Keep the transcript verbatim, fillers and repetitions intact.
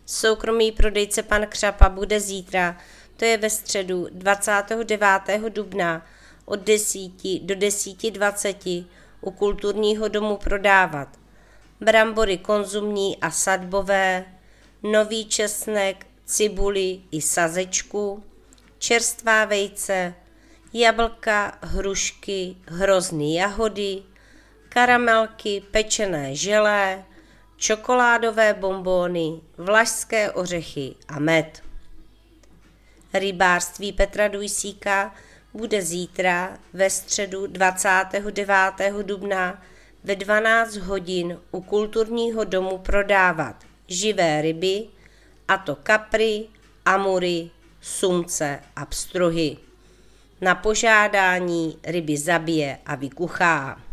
Soukromý prodejce pan Křapa bude zítra, to je ve středu dvacátého devátého dubna od desíti do desíti dvaceti u kulturního domu prodávat brambory konzumní a sadbové, nový česnek, cibuli i sazečku, čerstvá vejce, jablka, hrušky, hrozny jahody, karamelky, pečené želé, čokoládové bonbóny, vlašské ořechy a med. Rybářství Petra Dujsíka bude zítra ve středu dvacátého devátého dubna ve dvanáct hodin u kulturního domu prodávat živé ryby, a to kapry, amury, sumce a pstruhy. Na požádání ryby zabije a vykuchá.